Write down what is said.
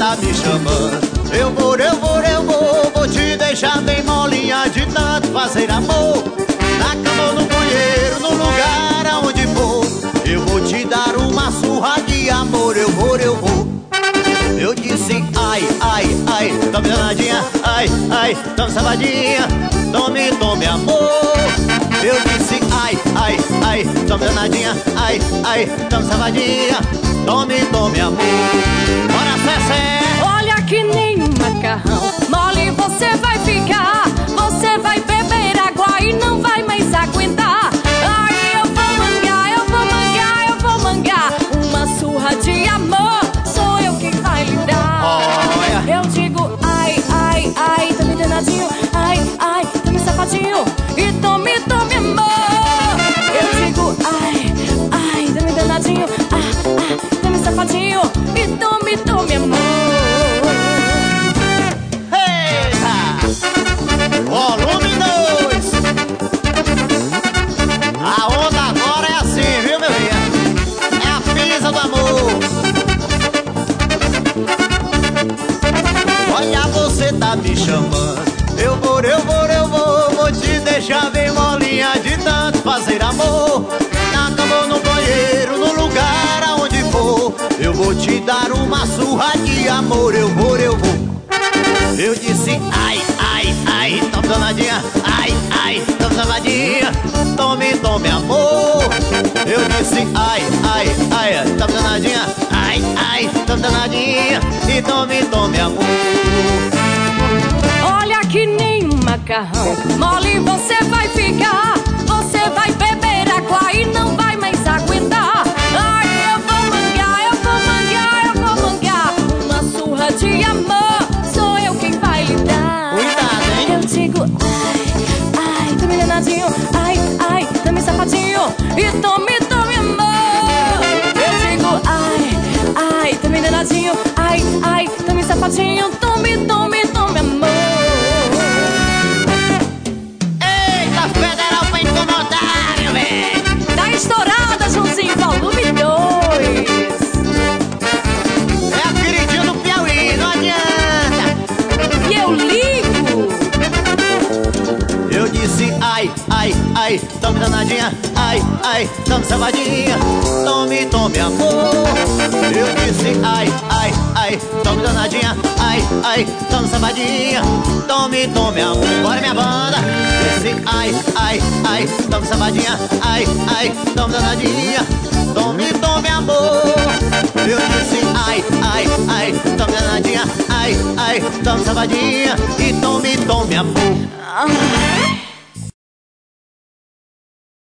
tá me chamando. Eu vou te deixar bem molinha de tanto fazer amor. Na cama ou no banheiro, no lugar aonde for, eu vou te dar uma surra de amor. Eu vou. Eu disse ai, tome danadinha, ai, tome safadinha, tome amor. Eu disse ai, tome danadinha, ai, tome safadinha, tome amor. Bora, Cessé! Olha que nem um macarrão mole você vai ficar. Você vai beber água e não vai mais aguentar. Aí eu vou mangar uma surra de amor. Sou eu quem vai lhe dar. Olha. Eu digo ai, tome danadinho, ai, tome safadinho e tome amor. Eu digo ai, tome danadinho, tome safadinho e tome amor. Volume 2. A onda agora é assim, viu, meu filho? É a pisa do amor. Olha, você tá me chamando. Eu vou te deixar bem molinha de tanto fazer amor. Na cama ou no banheiro, no lugar aonde for, eu vou te dar uma surra de amor. Eu vou. Eu disse ai, tome danadinha, ai, tome safadinha, tome amor. Eu disse ai, tome danadinha, ai, tome danadinha e tome amor. Olha que nem um macarrão mole você vai ficar. Você vai beber água e não vai mais aguentar. Ai, eu vou mangar uma surra de amor. Sou eu quem vai lhe dar. Cuidado, hein? Eu digo ai, tome danadinho, ai, tome safadinho e tome amor. Eu digo ai, tome danadinho, ai, tome safadinho, tome amor. Eita, Federal pra incomodar, meu velho. Tá estourada, Joãozinho, volume 2. É a queridinha do Piauí, não adianta. E eu ligo. Eu disse ai, tome danadinha, ai, tome safadinha, tome amor. Eu disse ai, tome danadinha, ai, tome safadinha, tome amor. Bora, minha banda. Disse ai, tome safadinha, ai, tome danadinha, tome amor. Eu disse ai, tome danadinha, ai, tome safadinha e tome amor.